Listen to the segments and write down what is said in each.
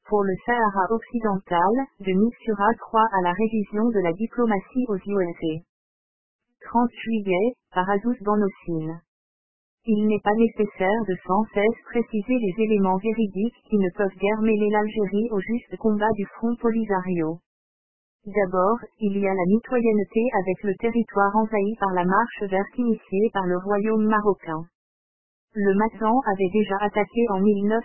Pour le Sahara occidental, de Mistura croit à la révision de la diplomatie aux USA. 30 juillet, par Azouz Banossine. Il n'est pas nécessaire de sans cesse préciser les éléments véridiques qui ne peuvent guère mêler l'Algérie au juste combat du Front Polisario. D'abord, il y a la mitoyenneté avec le territoire envahi par la marche verte initiée par le royaume marocain. Le Mazan avait déjà attaqué en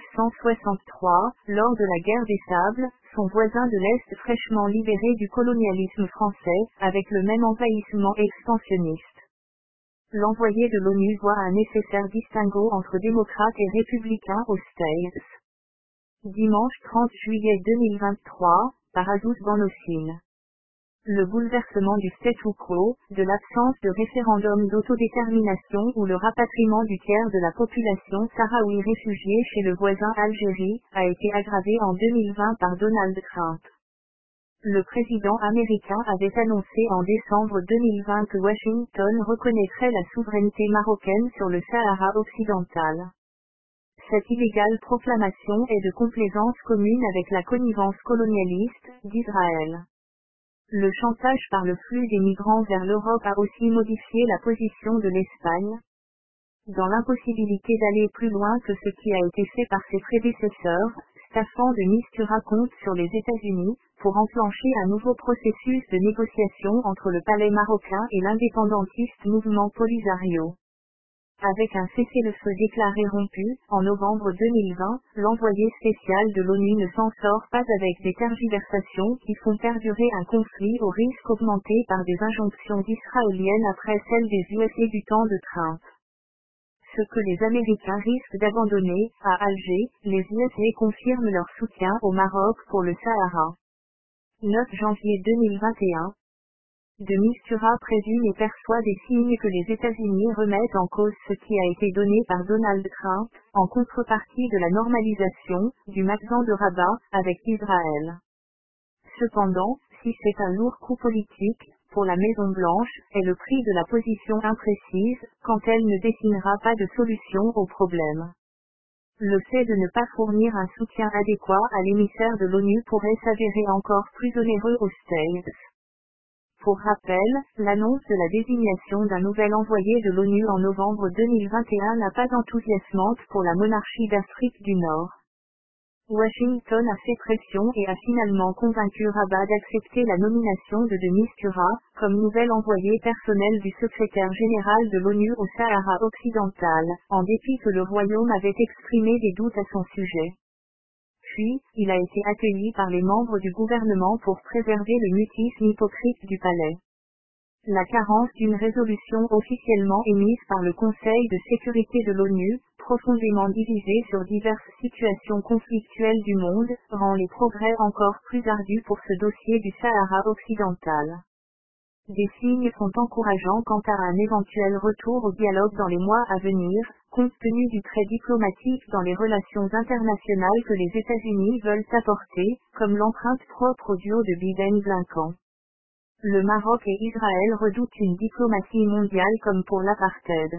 1963, lors de la guerre des Sables, son voisin de l'Est fraîchement libéré du colonialisme français, avec le même envahissement expansionniste. L'envoyé de l'ONU voit un nécessaire distinguo entre démocrates et républicains aux States. Dimanche 30 juillet 2023, par Azouz Banossine. Le bouleversement du statu quo, de l'absence de référendum d'autodétermination ou le rapatriement du tiers de la population sahraoui réfugiée chez le voisin Algérie, a été aggravé en 2020 par Donald Trump. Le président américain avait annoncé en décembre 2020 que Washington reconnaîtrait la souveraineté marocaine sur le Sahara occidental. Cette illégale proclamation est de complaisance commune avec la connivence colonialiste d'Israël. Le chantage par le flux des migrants vers l'Europe a aussi modifié la position de l'Espagne. Dans l'impossibilité d'aller plus loin que ce qui a été fait par ses prédécesseurs, Staffan de Mistura compte sur les États-Unis, pour enclencher un nouveau processus de négociation entre le palais marocain et l'indépendantiste mouvement Polisario. Avec un cessez-le-feu déclaré rompu, en novembre 2020, l'envoyé spécial de l'ONU ne s'en sort pas avec des tergiversations qui font perdurer un conflit au risque augmenté par des injonctions israéliennes après celles des USA du temps de Trump. Ce que les Américains risquent d'abandonner, à Alger, les USA confirment leur soutien au Maroc pour le Sahara. 9 janvier 2021. De Mistura présume et perçoit des signes que les États-Unis remettent en cause ce qui a été donné par Donald Trump, en contrepartie de la normalisation, du Mazan de Rabat, avec Israël. Cependant, si c'est un lourd coup politique, pour la Maison-Blanche, est le prix de la position imprécise, quand elle ne dessinera pas de solution au problème. Le fait de ne pas fournir un soutien adéquat à l'émissaire de l'ONU pourrait s'avérer encore plus onéreux aux States. Pour rappel, l'annonce de la désignation d'un nouvel envoyé de l'ONU en novembre 2021 n'a pas enthousiasmante pour la monarchie d'Afrique du Nord. Washington a fait pression et a finalement convaincu Rabat d'accepter la nomination de Mistura, comme nouvel envoyé personnel du secrétaire général de l'ONU au Sahara occidental, en dépit que le royaume avait exprimé des doutes à son sujet. Puis, il a été accueilli par les membres du gouvernement pour préserver le mutisme hypocrite du palais. La carence d'une résolution officiellement émise par le Conseil de sécurité de l'ONU, profondément divisé sur diverses situations conflictuelles du monde, rend les progrès encore plus ardus pour ce dossier du Sahara occidental. Des signes sont encourageants quant à un éventuel retour au dialogue dans les mois à venir, compte tenu du trait diplomatique dans les relations internationales que les États-Unis veulent apporter, comme l'empreinte propre au duo de Biden-Blinken. Le Maroc et Israël redoutent une diplomatie mondiale comme pour l'apartheid.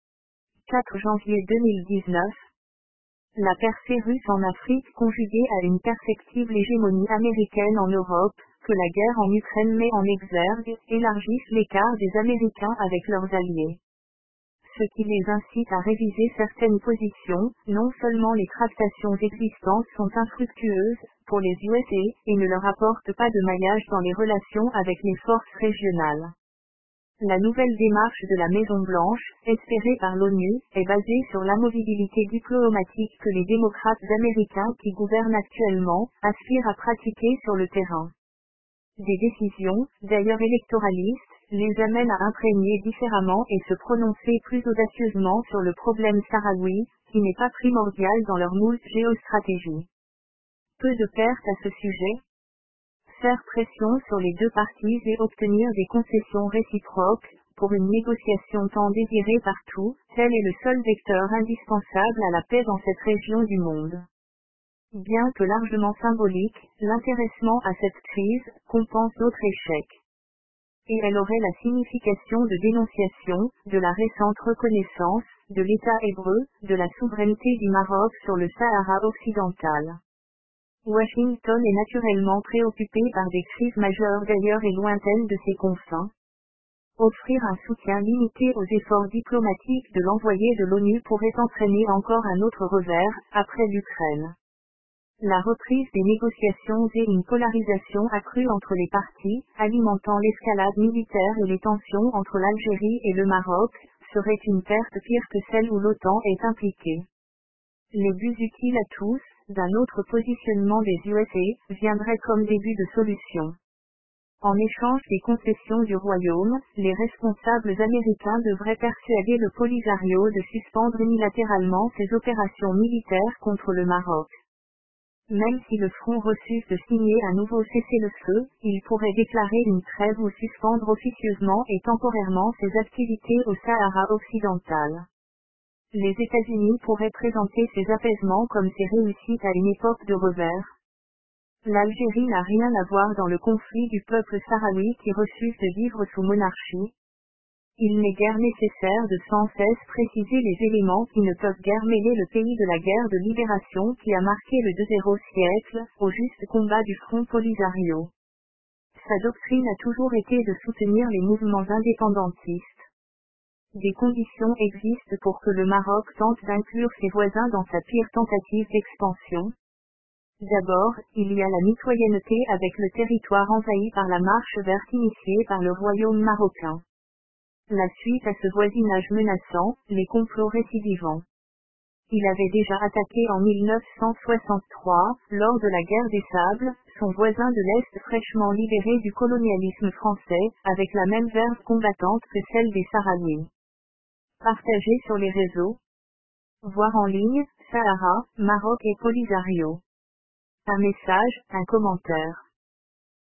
4 janvier 2019. La percée russe en Afrique conjuguée à une perspective l'hégémonie américaine en Europe, que la guerre en Ukraine met en exergue, élargissent l'écart des Américains avec leurs alliés. Ce qui les incite à réviser certaines positions, non seulement les tractations existantes sont infructueuses, pour les USA, et ne leur apportent pas de maillage dans les relations avec les forces régionales. La nouvelle démarche de la Maison-Blanche, espérée par l'ONU, est basée sur l'amovibilité diplomatique que les démocrates américains qui gouvernent actuellement, aspirent à pratiquer sur le terrain. Des décisions, d'ailleurs électoralistes, les amènent à imprégner différemment et se prononcer plus audacieusement sur le problème sahraoui, qui n'est pas primordial dans leur moule géostratégie. Peu de pertes à ce sujet. Faire pression sur les deux parties et obtenir des concessions réciproques, pour une négociation tant désirée partout, tel est le seul vecteur indispensable à la paix dans cette région du monde. Bien que largement symbolique, l'intéressement à cette crise compense d'autres échecs. Et elle aurait la signification de dénonciation, de la récente reconnaissance, de l'État hébreu, de la souveraineté du Maroc sur le Sahara occidental. Washington est naturellement préoccupé par des crises majeures d'ailleurs et lointaines de ses confins. Offrir un soutien limité aux efforts diplomatiques de l'envoyé de l'ONU pourrait entraîner encore un autre revers, après l'Ukraine. La reprise des négociations et une polarisation accrue entre les parties, alimentant l'escalade militaire et les tensions entre l'Algérie et le Maroc, serait une perte pire que celle où l'OTAN est impliquée. Les buts utiles à tous, d'un autre positionnement des USA, viendraient comme début de solution. En échange des concessions du Royaume, les responsables américains devraient persuader le Polisario de suspendre unilatéralement ses opérations militaires contre le Maroc. Même si le front refuse de signer un nouveau cessez-le-feu, il pourrait déclarer une trêve ou suspendre officieusement et temporairement ses activités au Sahara occidental. Les États-Unis pourraient présenter ces apaisements comme ces réussites à une époque de revers. L'Algérie n'a rien à voir dans le conflit du peuple sahraoui qui refuse de vivre sous monarchie. Il n'est guère nécessaire de sans cesse préciser les éléments qui ne peuvent guère mêler le pays de la guerre de libération qui a marqué le 2 siècle, au juste combat du Front Polisario. Sa doctrine a toujours été de soutenir les mouvements indépendantistes. Des conditions existent pour que le Maroc tente d'inclure ses voisins dans sa pire tentative d'expansion. D'abord, il y a la mitoyenneté avec le territoire envahi par la marche verte initiée par le royaume marocain. La suite à ce voisinage menaçant, les complots récidivants. Il avait déjà attaqué en 1963, lors de la guerre des Sables, son voisin de l'Est fraîchement libéré du colonialisme français, avec la même verve combattante que celle des Sahraouis. Partagé sur les réseaux. Voir en ligne, Sahara, Maroc et Polisario. Un message, un commentaire.